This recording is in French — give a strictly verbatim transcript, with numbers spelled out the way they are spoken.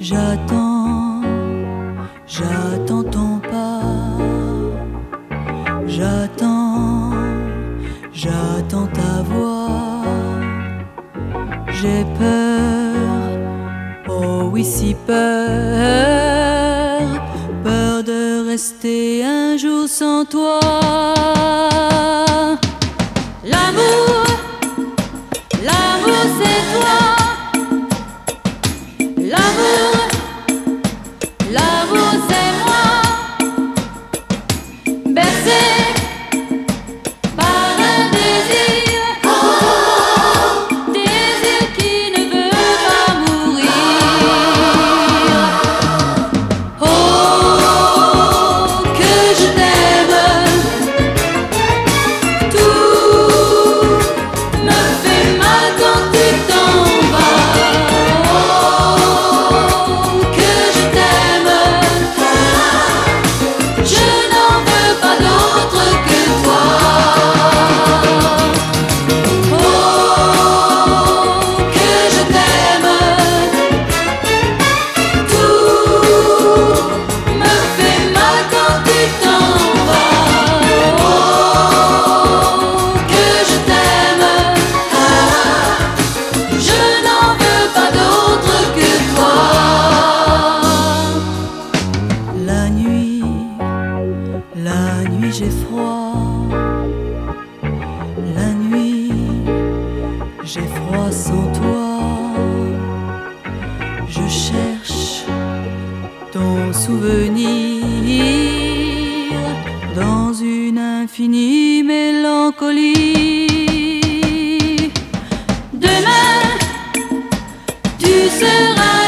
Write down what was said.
J'attends, j'attends ton pas. J'attends, j'attends ta voix. J'ai peur, oh oui si peur, peur de rester un jour sans toi. L'amour, l'amour c'est toi. L'amour, l'amour c'est moi. Bercé par un désir, désir qui ne veut pas mourir. Oh, que je t'aime, tout me fait mal quand tu t'en vas. Oh, que je t'aime, je n'en veux pas d'autre que toi. Oh, que je t'aime, tout me fait mal quand tu t'en vas. Oh, que je t'aime, je n'en veux pas d'autre que toi. La nuit, la nuit j'ai froid. La nuit, j'ai froid sans toi. Je cherche ton souvenir dans une infinie mélancolie. Demain, tu seras